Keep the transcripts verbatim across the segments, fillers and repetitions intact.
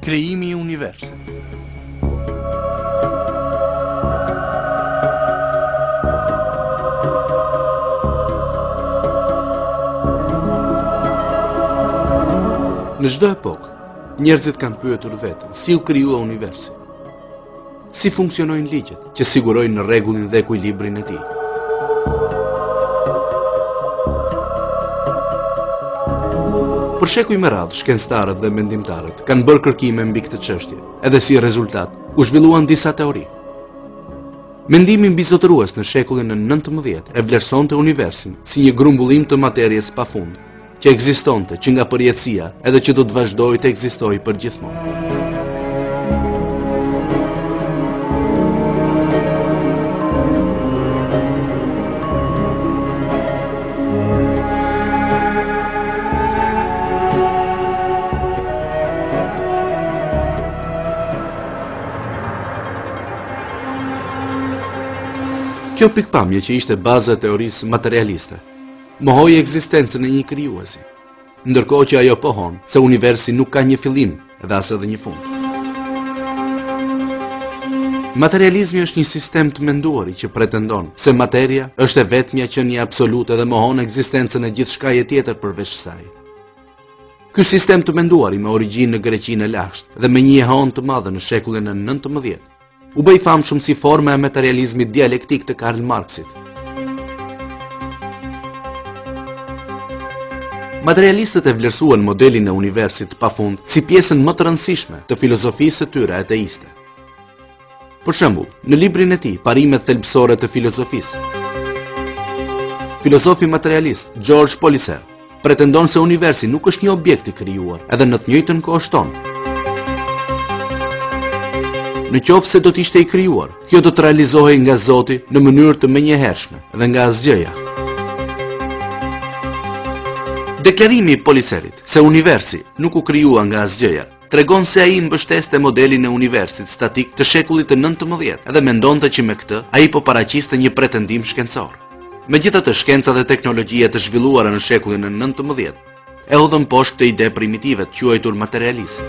Krijimi i universit. Në çdo epokë, njerëzit kanë pyetur veten si u krijua universi. Si funksionojnë ligjet që sigurojnë rregullin dhe ekuilibrin e tij. Për shekuj me radhë, shkencëtarët dhe mendimtarët kanë bërë kërkime mbi këtë çështje, edhe si rezultat u zhvilluan disa teori. Mendimi mbizotërues në shekullin e nëntëmbëdhjetë e vlerësonte universin si një grumbullim të materjes pafund, që ekzistonte që nga përjetësia edhe që do të vazhdojë të ekzistojë përgjithmonë. Kjo pikpamje që ishte baza e teorisë materialiste, mohoi ekzistencën e një krijuesi, ndërkohë që ajo pohon se universi nuk ka një fillim dhe as edhe një fund. Materializmi është një sistem të menduari që pretendon se materia është e vetmja qenie absolute dhe mohon ekzistencën e gjithçkaje tjetër përveç saj. Ky sistem të menduari me origjinë në Greqinë e lagshtë dhe me një ehon të madhe në shekullin e nëntëmbëdhjetë, u bëj famshëm si forma e materializmit dialektik të Karl Marxit. Materialistët e vlerësuan modelin e universit pafund si pjesën më të rëndësishme të filozofisë së tyre ateiste. Për shembull, në librin e tij Parimet thelbësore të filozofisë, filozofi materialist George Polisser pretendon se universi nuk është një objekt i krijuar, edhe në të njëjtën kohë shton. Në qoftë se do të ishte i krijuar, kjo do të realizohej nga Zoti në mënyrë të menjëhershme dhe nga asgjëja. Deklarimi i Polisserit se universi nuk u krijua nga asgjëja tregon se ai mbështeste modelin e universit statik të shekullit të nëntëmbëdhjetë dhe mendonte që me këtë ai po paraqiste një pretendim shkencor. Megjithatë, shkenca dhe teknologjia të zhvilluara në shekullin e nëntëmbëdhjetë e hodhën poshtë këtë ide primitive të quajtur materializëm.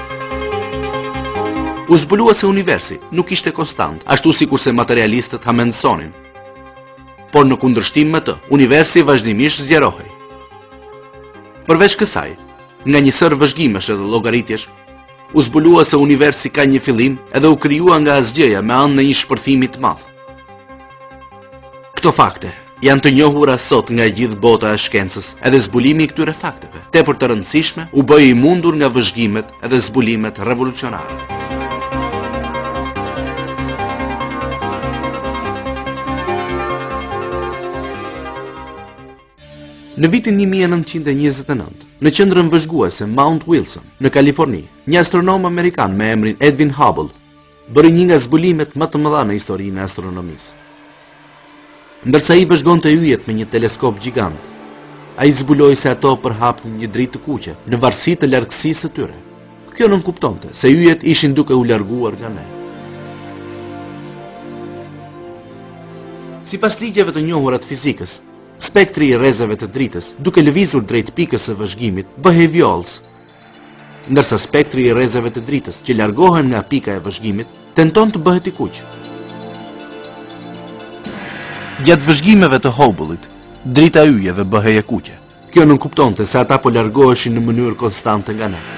U zbulua se universi nuk ishte konstant, ashtu sikur se materialistët hamendësonin. Por në kundërshtim me të, universi vazhdimisht zgjerohej. Përveç kësaj, nga një sër vëzhgimesh edhe llogaritjesh, u zbulua se universi ka një fillim edhe u krijua nga asgjëja me anë në një shpërthimi të madh. Këto fakte janë të njohura sot nga gjithë bota e shkencës, edhe zbulimi i këtyre fakteve, tepër të rëndësishme, u bë i mundur nga vëzhgimet edhe zbulimet revolucionare. Në vitin një mijë e nëntëqind e njëzet e nëntë, në qendrën vëzhguese Mount Wilson, në Kaliforni, një astronom amerikan me emrin Edwin Hubble bëri një nga zbulimet më të mëdha në historinë e astronomisë. Ndërsa ai vëzhgonte yjet me një teleskop gjigant, ai zbuloi se ato përhapnin një dritë të kuqe në varësi të largësisë së tyre. Kjo nënkuptonte se yjet ishin duke u larguar nga ne. Sipas ligjeve të njohura të fizikës, spektri i rrezave të dritës, duke lëvizur drejt pikës së vëzhgimit, bëhej vjollës, ndërsa spektri i rrezave të dritës që largohen nga pika e vëzhgimit, tenton të bëhet i kuq. Gjatë vëzhgimeve të Hubbleit, drita e yjeve bëhej e kuqe. Kjo nënkuptonte se ata po largoheshin në mënyrë konstante nga ne.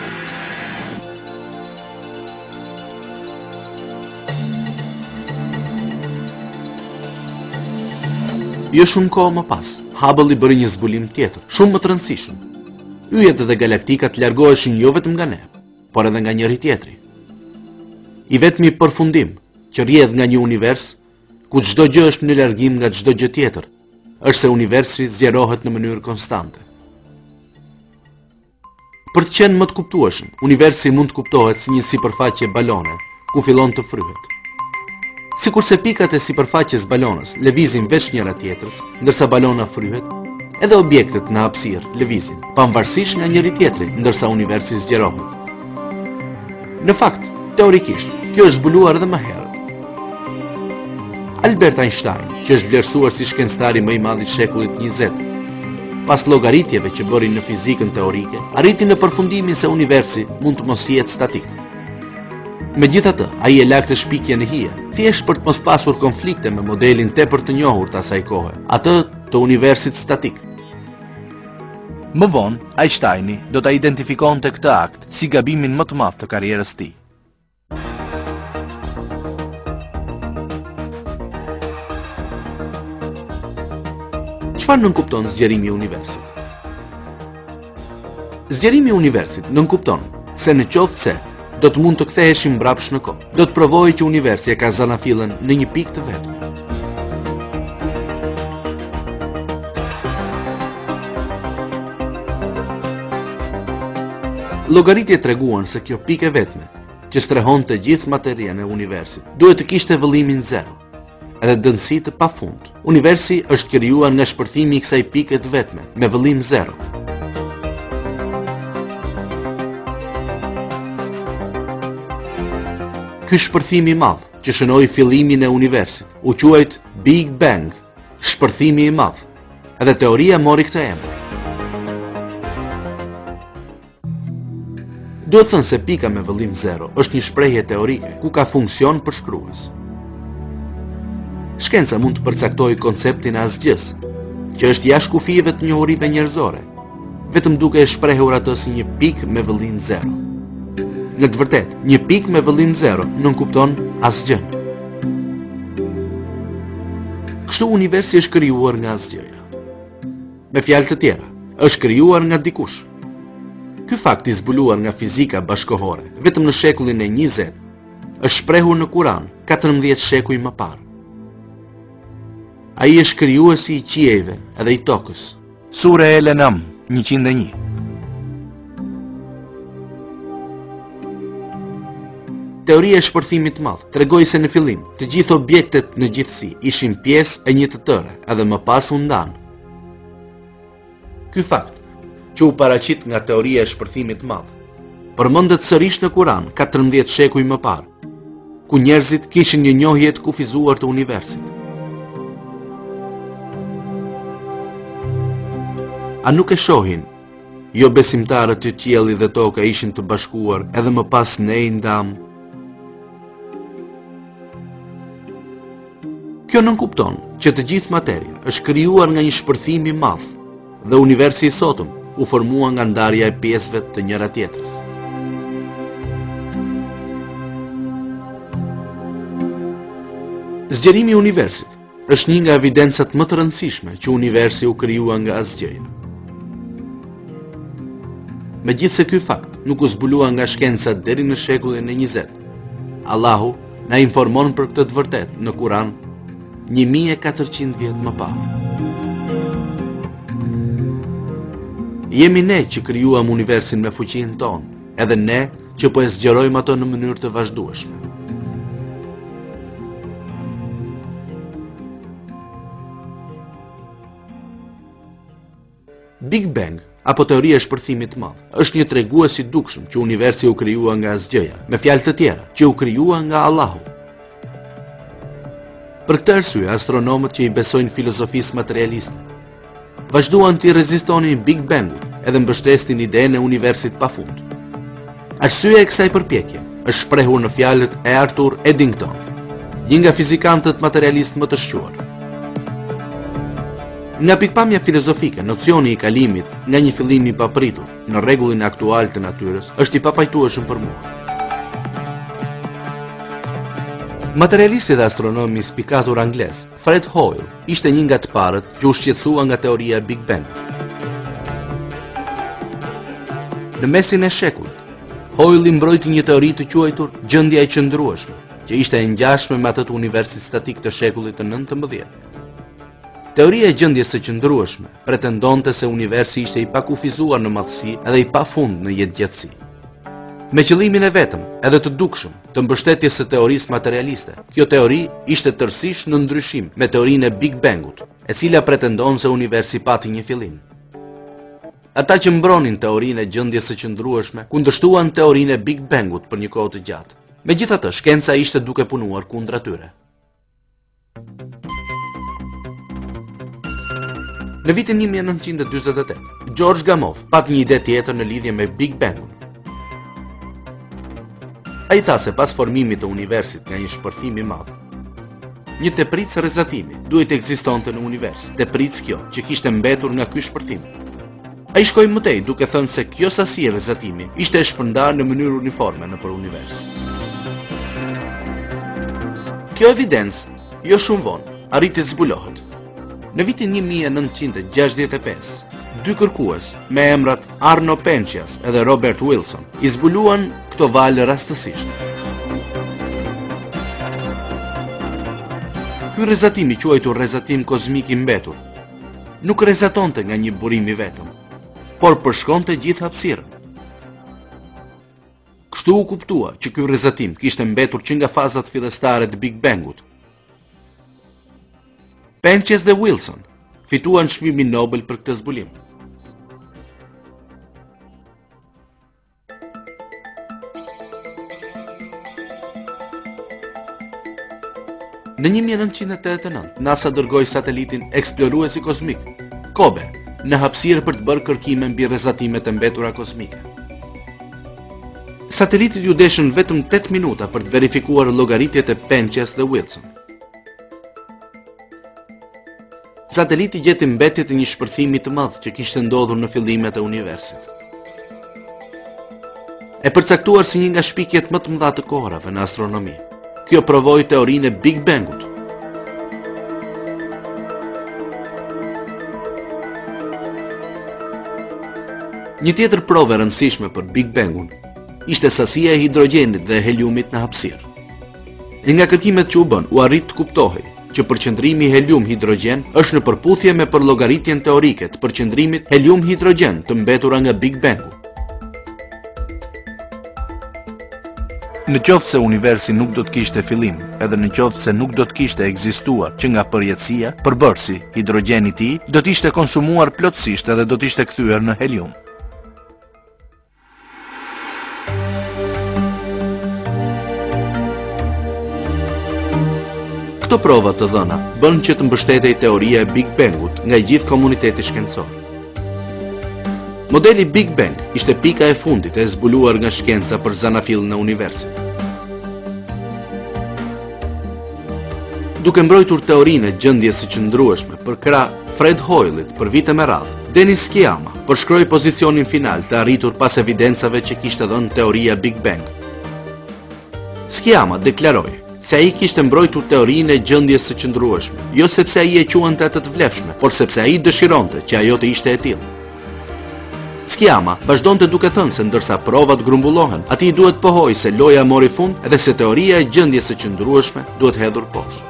Jo shumë kohë më pas, Hubble i bëri një zbulim tjetër, shumë më të rëndësishëm. Yjet dhe galaktikat largoheshin jo vetëm nga ne, por edhe nga njëri tjetri. I vetmi përfundim që rrjedh nga një univers, ku çdo gjë është në largim nga çdo gjë tjetër, është se universi zgjerohet në mënyrë konstante. Për të qenë më të kuptueshëm, universi mund të kuptohet si një sipërfaqe balone, ku fillon të fryhet. Sikur se pikat e sipërfaqes balonës lëvizin veç njëra tjetrës, ndërsa balona fryhet, edhe objektet në hapësirë lëvizin, pavarësisht nga njëri tjetri, ndërsa universi zgjerohet. Në fakt, teorikisht, kjo është zbuluar edhe më herët. Albert Einstein, që është vlerësuar si shkencëtari më i madh i shekullit njëzet, pas llogaritjeve që bërin në fizikën teorike, arriti në përfundimin se universi mund të mos jetë statik. Megjithatë, ai e lagte shpikjen e hije, thjesht për të mos pasur konflikte me modelin tepër të njohur të asaj kohe, atë të universit statik. Më vonë, Einsteini do ta identifikonte këtë akt si gabimin më të madh të karrierës së tij. Çfarë nënkupton zgjerimi i universit? Zgjerimi i universit nënkupton se në qoftë se do të mund të ktheheshim mbrapsht në kohë, do të provojë që universi e ka zanafillën në një pikë të vetme. Llogaritjet treguan se kjo pikë e vetme, që strehon të gjithë materien e universit, duhet të kishte vëllimin zero, edhe dënësi të pafund. Universi është krijuar nga shpërthimi i kësaj pike të vetme, me vëllim zero. Ky shpërthim i madh, që shënoi fillimin e universit, u quajt Big Bang, shpërthimi i madh, edhe teoria mori këtë emër. Duhet thënë se pika me vëllim zero është një shprehje teorike ku ka funksion përshkrues. Shkenca mund të përcaktojë konceptin e asgjës, që është jashtë kufive të njohurive njerëzore, vetëm duke e shprehur atë si një pikë me vëllim zero. Në të vërtetë, një pikë me vëllim zero nënkupton asgjë. Kështu universi është krijuar nga asgjëja. Me fjalë të tjera, është krijuar nga dikush. Ky fakt i zbuluar nga fizika bashkëkohore, vetëm në shekullin e njëzet, është shprehur në Kur'an katërmbëdhjetë shekuj më parë. Ai është krijuesi i qiejve edhe i tokës. Sura El-An'am njëqind e një. Teoria e shpërthimit të madh tregoi se në fillim të gjithë objektet në gjithësi ishin pjesë e një të tëre, edhe më pas u ndanë. Ky fakt, që u paraqit nga teoria e shpërthimit të madh, përmendet sërish në Kur'an katërmbëdhjetë shekuj më parë, ku njerëzit kishin një njohje të kufizuar të universit. A nuk e shohin jo besimtarët që qielli dhe toka ishin të bashkuar, edhe më pas ne i ndam? Kjo nënkupton që të gjithë materia është krijuar nga një shpërthim i madh dhe universi i sotëm u formua nga ndarja e pjesëve të njëra tjetrës. Zgjerimi i universit është një nga evidencat më të rëndësishme që universi u krijua nga asgjëja. Megjithse ky fakt nuk u zbulua nga shkenca deri në shekullin e njëzet, Allahu na informon për këtë të vërtetë në Kur'an një mijë e katërqind vjet më parë. Jemi ne që krijuam universin me fuqinë tonë, edhe ne që po e zgjerojmë ato në mënyrë të vazhdueshme. Big Bang, apo teoria e shpërthimit të madh, është një tregues i dukshëm që universi u krijua nga asgjëja, me fjalë të tjera, që u krijua nga Allahu. Për këtë arsye, astronomët që i besojnë filozofisë materialiste vazhduan të rezistonin Big Bangut edhe mbështesin idenë e universit pafund. Arsyeja e kësaj përpjekje është shprehur në fjalët e Arthur Eddington, një nga fizikantët materialistë më të shquar. Nga pikpamja filozofike, nocioni i kalimit nga një fillim i papritur në rregullin aktual të natyrës është i papajtueshëm për mua. Materialisti dhe astronomi spikatur anglez, Fred Hoyle, ishte një nga të parët që u shqetësua nga teoria e Big Bang. Në mesin e shekullit, Hoyle i mbrojti një teori të quajtur gjendja e qëndrueshme, që ishte e ngjashme me atë të universit statik të shekullit të nëntëmbëdhjetë. Teoria e gjendjes së qëndrueshme pretendonte se universi ishte i pakufizuar në madhësi edhe i pafund në jetëgjatësi. Me qëllimin e vetëm, edhe të dukshëm, të mbështetjes së teorisë materialiste, kjo teori ishte tërësisht në ndryshim me teorinë e Big Bangut, e cila pretendon se universi pati një fillim. Ata që mbronin teorinë e gjendjes së qëndrueshme kundërshtuan teorinë e Big Bangut për një kohë të gjatë. Megjithatë, shkenca ishte duke punuar kundër atyre. Në vitin një mijë e nëntëqind e dyzet e tetë, George Gamow pat një ide tjetër në lidhje me Big Bangun. Ai tha se pas formimit të universit nga një shpërthim i madh, një tepritës rrezatimi duhet ekzistonte në univers, tepritës kjo që kishte mbetur nga ky shpërthim. Ai shkoi mëtej duke thënë se kjo sasi e rrezatimi ishte e shpërndarë në mënyrë uniforme nëpër univers. Kjo evidencë, jo shumë vonë, arriti të zbulohet. Në vitin një mijë e nëntëqind e gjashtëdhjetë e pesë, dy kërkues me emrat Arno Penzias edhe Robert Wilson i zbuluan këto valë rastësisht. Ky rrezatim i quajtur rrezatim kozmik i mbetur nuk rrezatonte nga një burim i vetëm, por përshkonte gjithë hapësirën. Kështu u kuptua që ky rrezatim kishte mbetur që nga fazat fillestare të Big Bangut. Penzias dhe Wilson fituan çmimin Nobel për këtë zbulim. Në një mijë e nëntëqind e tetëdhjetë e nëntë, NASA dërgoi satelitin eksploruesi kozmik, Kobe, në hapësirë për të bërë kërkime mbi rrezatimet e mbetura kozmike. Satelitit ju deshën vetëm tetë minuta për të verifikuar llogaritjet e Penzias dhe Wilson. Sateliti gjeti mbetje të një shpërthimi të madh që kishte ndodhur në fillimet e universit. E përcaktuar si një nga shpikjet më të mëdha të kohërave në astronomi, kjo provoi teorinë e Big Bangut. Një tjetër provë e rëndësishme për Big Bangun ishte sasia e hidrogenit dhe heliumit në hapësirë. Nga kërkimet që u bën, u arrit të kuptohej që përqendrimi helium-hidrogen është në përputhje me përllogaritjen teorike të përqendrimit helium-hidrogen të mbetura nga Big Bangu. Në qoftë se universi nuk do të kishte fillim, edhe në qoftë se nuk do të kishte ekzistuar që nga përjetësia, përbërësi, hidrogeni i tij, do të ishte konsumuar plotësisht edhe do të ishte kthyer në helium. Këto prova të dhëna bën që të mbështetej teoria e Big Bangut nga gjithë komuniteti shkencor. Modeli Big Bang ishte pika e fundit e zbuluar nga shkenca për zanafillën e universit. Duke mbrojtur teorinë e gjendjes së qëndrueshme për krah Fred Hoylet për vite me radhë, Denis Sciama përshkroi pozicionin final të arritur pas evidencave që kishte dhënë teoria Big Bang. Sciama deklaroi se ai kishte mbrojtur teorinë e gjendjes së qëndrueshme, jo sepse ai e quante atë të vlefshme, por sepse ai dëshironte që ajo të ishte e tillë. Sciama vazhdonte duke thënë se ndërsa provat grumbullohen, atij duhet pohoj se loja mori fund edhe se teoria e gjendjes së qëndrueshme duhet hedhur poshtë.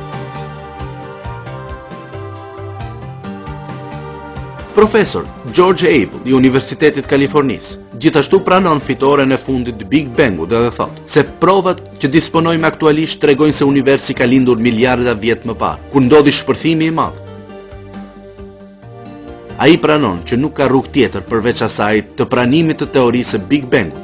Profesor George Abel i Universitetit Kalifornisë gjithashtu pranon fitoren e fundit të Big Bangut dhe thotë se provat që disponojmë aktualisht tregojnë se universi ka lindur miliarda vjet më parë, kur ndodhi shpërthimi i madh. Ai pranon që nuk ka rrugë tjetër përveç asaj të pranimit të teorisë së Big Bangut.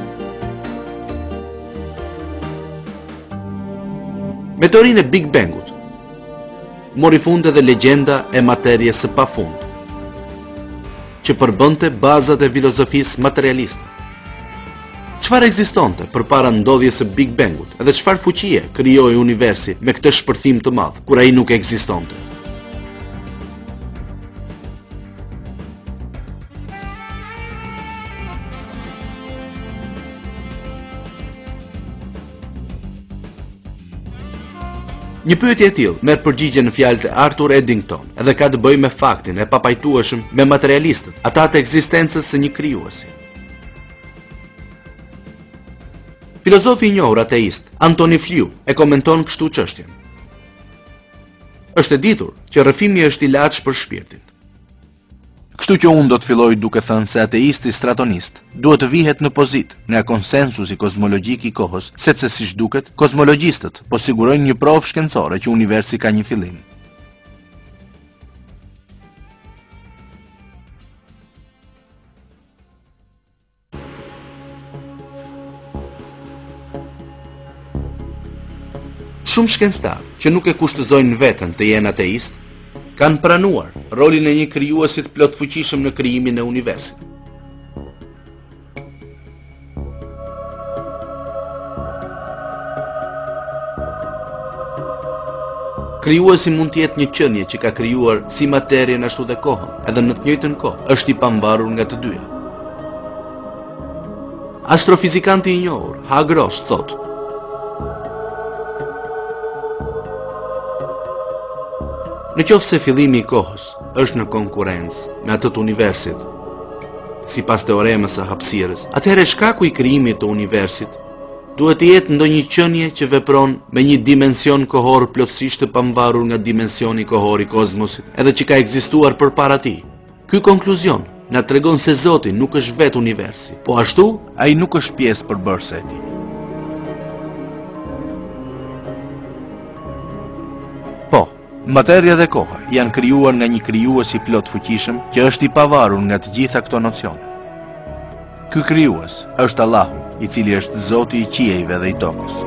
Me teorinë e Big Bangut mori fund edhe legjenda e materjes së pafund, që përbënte bazat e filozofisë materialiste. Çfarë ekzistonte përpara ndodhjes së Big Bangut edhe çfarë fuqie krijoi universi me këtë shpërthim të madh kur ai nuk ekzistonte? Një pyetje e tillë merr përgjigje në fjalët e Arthur Eddington, edhe ka të bëjë me faktin e papajtueshëm me materialistët, ata të ekzistencës së një krijuesi. Filozofi i njohur ateist Antony Flew e komenton kështu çështjen. Është e ditur që rrëfimi është ilaç për shpirtin. Kështu që unë do të filloj duke thënë se ateisti stratonist duhet të vihet në pozitë nga konsensusi kozmologjik i kohës, sepse siç duket, kozmologjistët po sigurojnë një provë shkencore që universi ka një fillim. Shumë shkencëtarë që nuk e kushtëzojnë veten të jenë ateist, kanë pranuar rolin e një krijuesit plot fuqishëm në krijimin e universit. Krijuesi mund të jetë një qenie që ka krijuar si materien ashtu dhe kohën, edhe në të njëjtën kohë është i pavarur nga të dyja. Astrofizikanti i njohur Hagros thotë: në qoftë se fillimi i kohës është në konkurrencë me atë të universit, sipas teoremës së hapësirës, atëherë shkaku i krijimit të universit duhet të jetë ndonjë qenie që vepron me një dimension kohor plotësisht të pavarur nga dimensioni kohor i kozmosit, edhe që ka ekzistuar përpara tij. Ky konkluzion na tregon se Zoti nuk është vetë universi, po ashtu ai nuk është pjesë përbërëse e tij. Po, materia dhe koha janë krijuar nga një krijues i plot fuqishëm që është i pavarur nga të gjitha këto nocione. Ky krijues është Allahu, i cili është Zoti i qiejve dhe i tokës.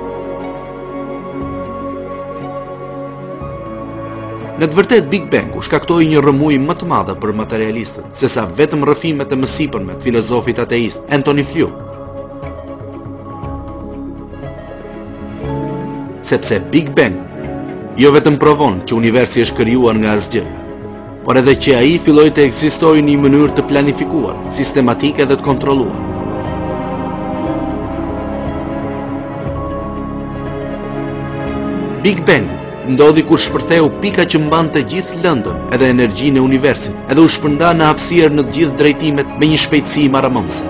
Në të vërtetë Big Bangu shkaktoi një rrëmuj më të madhe për materialistët, sesa vetëm rrëfimet e mësipërme të filozofit ateist Antony Flew. Sepse Big Bang jo vetëm provon që universi është krijuar nga asgjëja, por edhe që ai filloi të ekzistojë në një mënyrë të planifikuar, sistematike dhe të kontrolluar. Big Bang ndodhi kur shpërtheu pika që mbante gjithë lëndën edhe energjinë e universit, edhe u shpërnda në hapësirë në të gjithë drejtimet me një shpejtësi maramonse.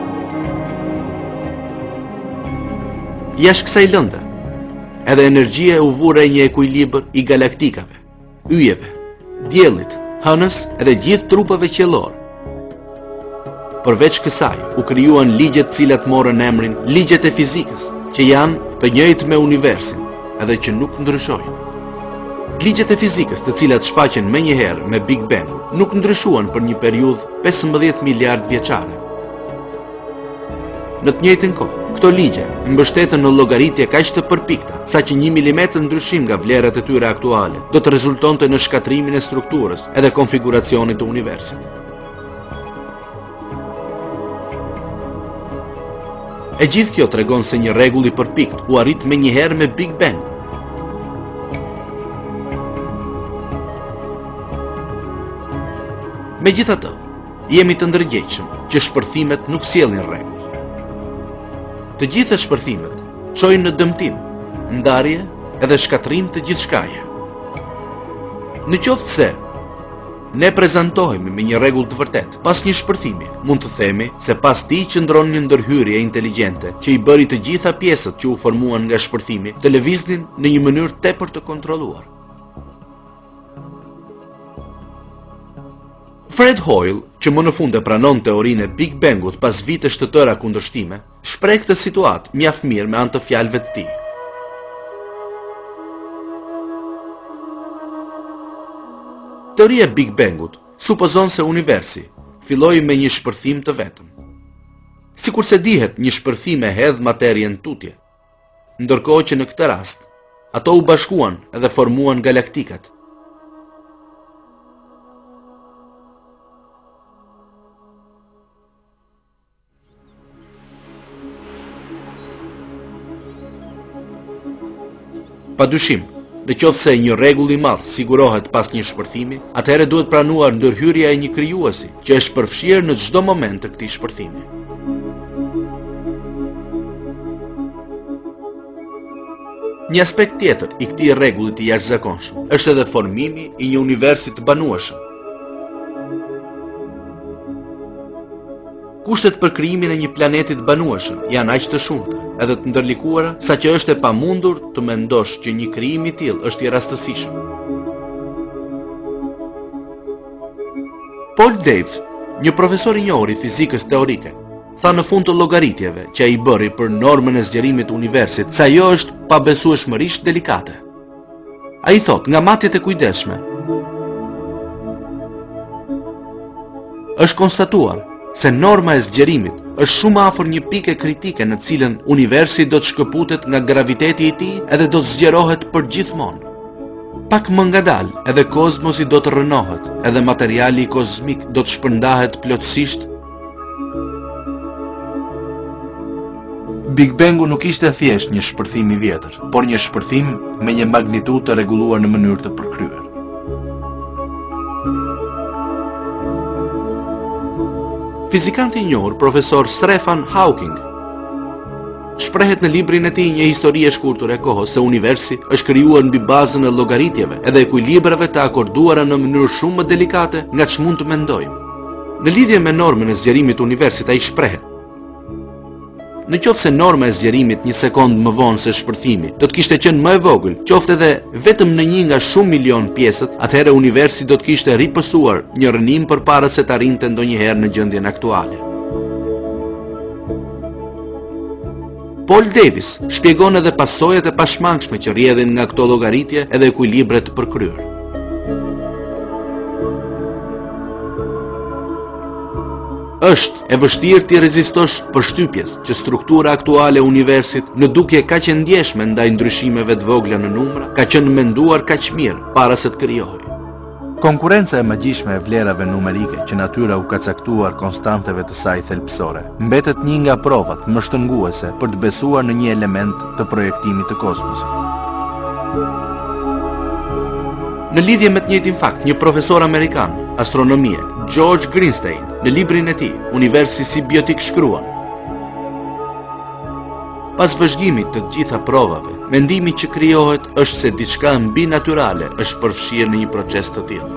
Jashtë kësaj lënde, edhe energjia u vure një ekuilibër i galaktikave, yjeve, diellit, hënës edhe gjithë trupave qiellor. Përveç kësaj, u krijuan ligjet cilat morën emrin ligjet e fizikës, që janë të njëjtë me universin, edhe që nuk ndryshojnë. Ligjet e fizikës, të cilat shfaqen menjëherë me Big Bang, nuk ndryshuan për një periudhë pesëmbëdhjetë miliard vjeçare. Në të njëjtën kohë, këto ligje mbështeten në llogaritje kaq të përpikta, saqë një milimetër ndryshim nga vlerat e tyre aktuale do të rezultonte në shkatrimin e strukturës edhe konfiguracionit të universit. E gjithë kjo tregon se një rregull i përpikt u arrit menjëherë me Big Bang. Megjithatë, jemi të ndërgjegjshëm që shpërthimet nuk sjellin rregull. Të gjitha shpërthimet çojnë në dëmtim, ndarje edhe shkatrim të gjithçkaje. Në qoftë se ne prezantohemi me një rregull të vërtet, pas një shpërthimi, mund të themi se pas tij qëndron një ndërhyrje inteligjente që i bëri të gjitha pjesët që u formuan nga shpërthimi të lëviznin në një mënyrë tepër të kontrolluar. Fred Hoyle, që më në fund e pranon teorinë e Big Bangut pas vitesh të tëra kundërshtime, shpreh këtë situatë mjaft mirë me anë të fjalëve të tij. Teoria e Big Bangut supozon se universi filloi me një shpërthim të vetëm. Sikurse dihet, një shpërthim e hedh materien tutje, ndërkohë që në këtë rast ato u bashkuan edhe formuan galaktikat. Padyshim, në qoftë se një rregull i madh sigurohet pas një shpërthimi, atëherë duhet pranuar ndërhyrja e një krijuesi që është përfshirë në çdo moment të këtij shpërthimi. Një aspekt tjetër i këtij rregulli të jashtëzakonshëm është edhe formimi i një universi të banueshëm. Kushtet për krijimin e një planeti të banueshëm janë aq të shumta edhe të ndërlikuara, sa që është e pamundur të mendosh që një krijim i tillë është i rastësishëm. Paul Dave, një profesor i njohur i fizikës teorike, tha në fund të llogaritjeve që ai bëri për normën e zgjerimit të universit, se ajo është pabesueshmërisht delikate. Ai thot, nga matjet e kujdesshme, është konstatuar se norma e zgjerimit është shumë afër një pike kritike në cilën universi do të shkëputet nga graviteti i tij edhe do të zgjerohet përgjithmonë. Pak më ngadalë edhe kozmosi do të rrënohet, edhe materiali kozmik do të shpërndahet plotësisht. Big Bangu nuk ishte thjesht një shpërthim i vjetër, por një shpërthim me një magnitudë të rregulluar në mënyrë të përkryer. Fizikanti i njohur, profesor Stephen Hawking, shprehet në librin e tij Një histori e shkurtër e kohës se universi është krijuar mbi bazën e llogaritjeve edhe ekuilibrave të akorduara në mënyrë shumë më delikate nga ç'mund të mendojmë. Në lidhje me normën e zgjerimit të universit ai shprehet: në qoftë se norma e zgjerimit një sekond më vonë se shpërthimi do të kishte qenë më e vogël, qoftë edhe vetëm në një nga shumë milion pjesët, atëherë universi do të kishte ripësuar një rënim përpara se të arrinte ndonjëherë në gjendjen aktuale. Paul Davies shpjegon edhe pasojat e pashmangshme që rrjedhin nga këto llogaritje edhe ekuilibre të përkryer. Është e vështirë të rezistosh përshtypjes që struktura aktuale e universit në dukje kaq e ndjeshme ndaj ndryshimeve të vogla në numra ka qenë menduar kaq mirë para se të krijohej. Konkurenca e magjishme e vlerave numerike që natyra u ka caktuar konstanteve të saj thelbësore mbetet një nga provat më shtrënguese për të besuar në një element të projektimit të kosmosit. Në lidhje me të njëjtin fakt, një profesor amerikan astronomie, George Greenstein, në librin e tij Universi si biotik shkruan: pas vëzhgimit të gjitha provave, mendimi që krijohet është se diçka mbi natyrale është përfshirë në një proces të tillë.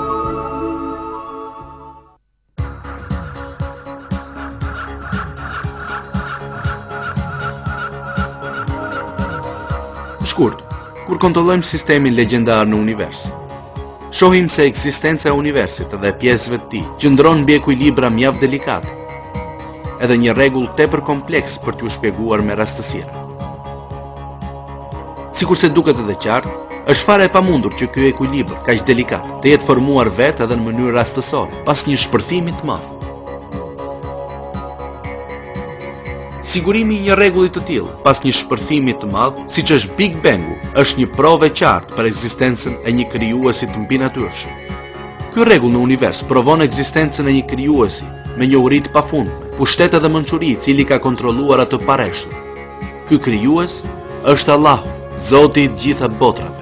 Shkurt, kur kontrollojmë sistemin legjendar në univers, shohim se ekzistenca e universit dhe pjesëve të tij qëndron mbi ekuilibra mjaft delikate, edhe një rregull tepër kompleks për t'ju shpjeguar me rastësira. Sikurse duket edhe qartë, është fare e pamundur që ky ekuilibër kaq delikat të jetë formuar vetë edhe në mënyrë rastësore pas një shpërthimi të madh. Sigurimi i një rregulli të tillë pas një shpërthimi të madh, siç është Big Bangu, është një provë e qartë për ekzistencën e një krijuesi të mbinatyrshëm. Ky rregull në univers provon ekzistencën e një krijuesi me njohuri të pafundme, pushtet edhe mençuri i cili ka kontrolluar atë pareshtur. Ky krijues është Allahu, Zoti i të gjitha botrave.